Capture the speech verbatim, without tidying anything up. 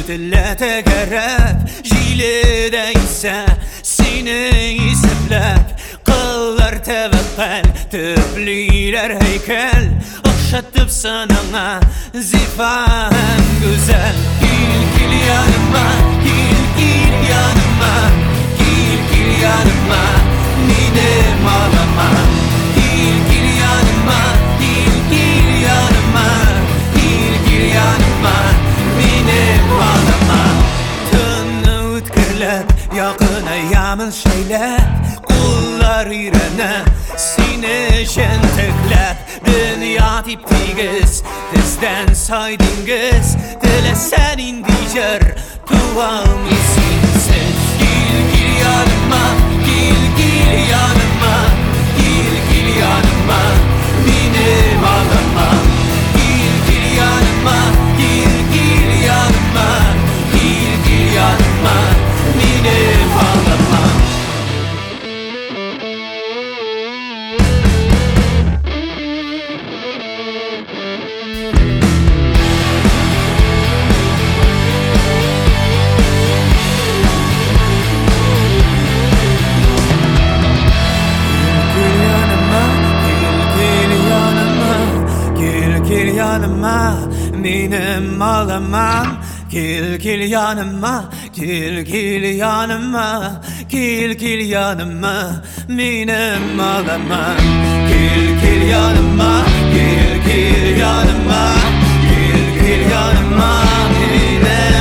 Dille tekerrep Jiledeyse Sineyi seplep Kıllar tevekkal Tüplüler heykel Okşatıp sanana Zifahen güzel Gil gil yanıma Gil gil yanıma Gil gil yanıma Ninem ağlama Gil gil yanıma Gil gil yanıma Gil gil yanıma Ninem ağlama Tını ütkürlep Yakına yamın şeylep Kullar irene Sine şenteklep Dünya tiptigiz Dizden saydingiz Dile senin dijer Tuval misin siz Gil gil yanıma Gil gil yanıma Gil gil yanıma Benim ağlama Gil gil yanıma Gil gil yanıma Gil gil yanıma Benim ağlama Gel yanıma, benim ağlamam Gel gel yanıma, gel gel yanıma Gel gel yanıma, benim ağlamam Gel gel yanıma, gel gel yanıma Gel gel yanıma, benim